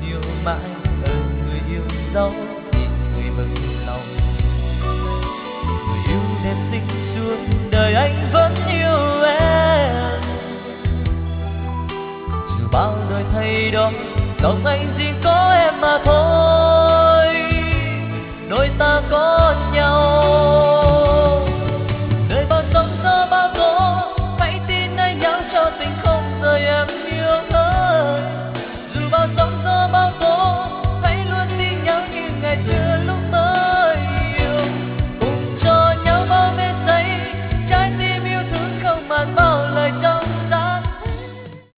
yêu mãi ở người yêu dấu, nhìn người mừng lòng. Người yêu đẹp xinh suốt đời anh vẫn yêu em, dù bao đời thay đổi, dòng anh chỉ